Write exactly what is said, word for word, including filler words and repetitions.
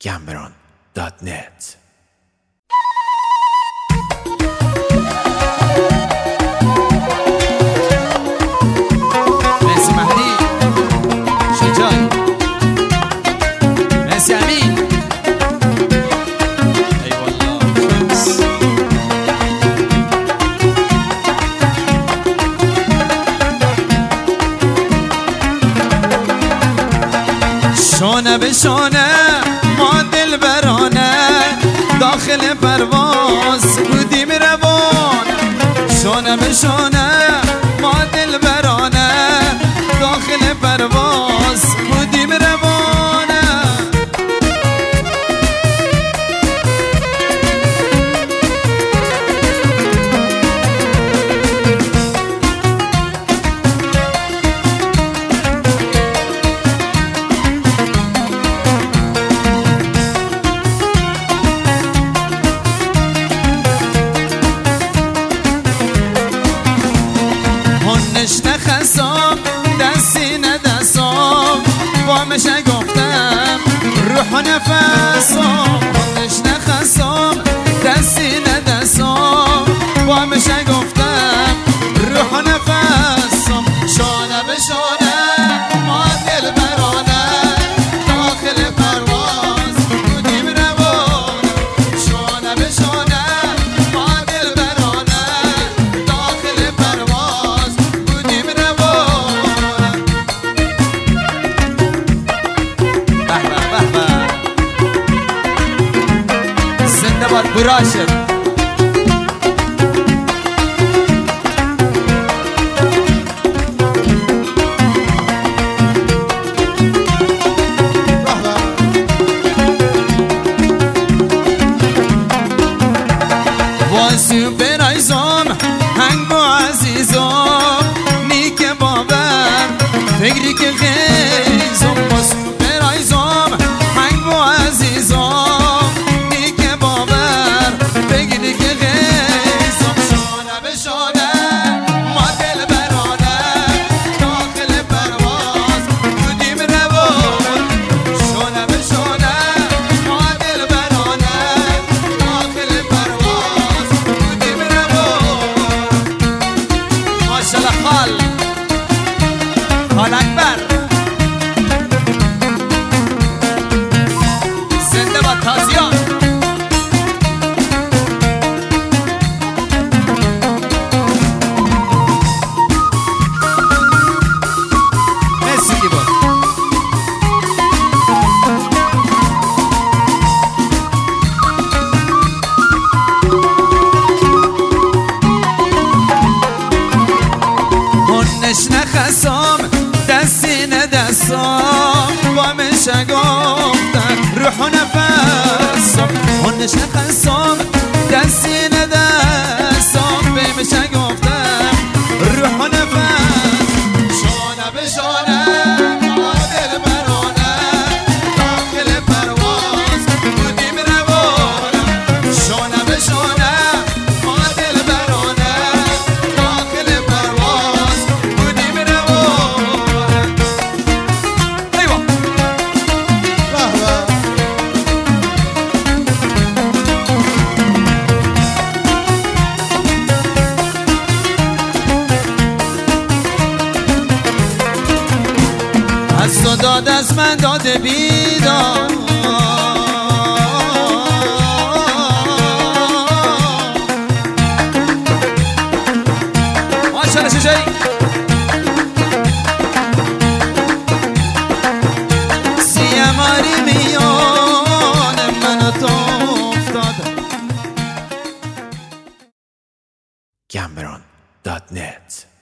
گمبران دات نت. مرسی مهدی شجاعی، مرسی امین. ای والله شانه به شانه ما دل برانه داخل پرواز بودیم روان. شانه به شانه ما دل برانه داخل پرواز بودیم روانه. هنش نخسام دستی ندستام وامش گفتم روح و نفسام. هنش نخسام دستی ندستام وامش گفتم روح و نفسام. شانه به شانه ما دل برانه داخل پرواز بودیم روان. شانه به شانه ما دل برانه داخل پرواز بودیم روان. به به به به زنده باد براشد. واسو برایزم هنگ با عزیزم نیک بابر فکری که خیزم. واسو برایزم هنگ با عزیزم نیک بابر فکری که خیزم. شانه به شانه ما دل برانه داخل پرواز بودیم روان. شانه به شانه ما دل برانه داخل پرواز بودیم روان. ماشاءالله خال خال اکبر زنده باد تازیان. مرسی دیبا. هنش نخسام دستی ندستام وامش گفتم روح و نفسام. هنش نخسام دستی ندستام بهمش گفتم روح و نفس. شانه به شانه ما دل برانه داخل پرواز بودیم روان. شانه به شانه ما دل برانه داخل پرواز بودیم روان. ایوا از تو داد از من داده بیدار. ماشاءالله شجاعی. سیماری میان من و تو افتاده. گمبران دات نت.